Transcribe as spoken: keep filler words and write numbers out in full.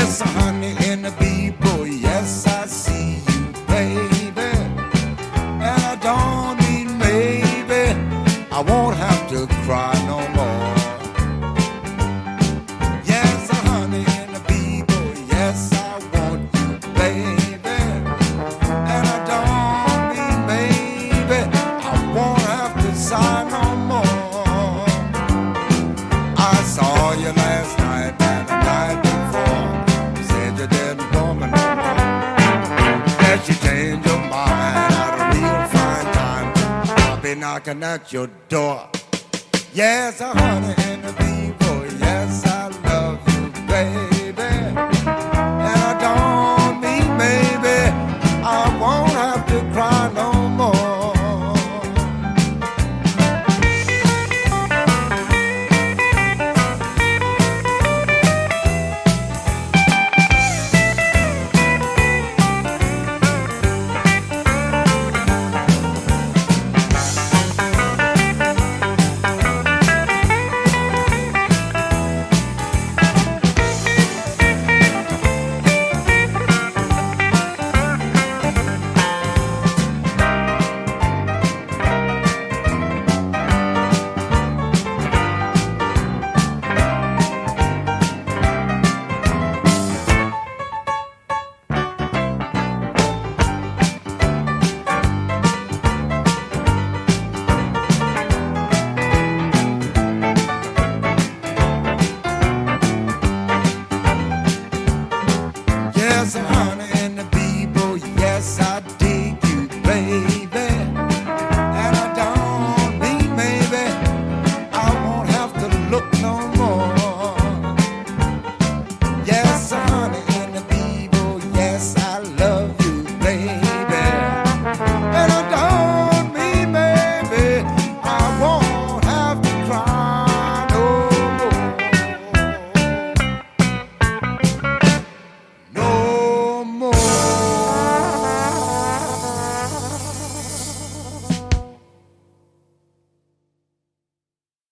Yes, honey, and the people, yes, I see you, baby. And I don't mean maybe, I won't have to cry no more. Yes, honey, and the people, yes, I want you, baby. And I don't mean maybe, I won't have to sigh no more. I saw you last night and the night before. You said you didn't want me no more. That you changed your mind at a real fine time. I'll be knocking at your door. Yes, honey, and the people, yes, I love you, baby. And I don't mean maybe, I won't have to cry no more. Yes, honey.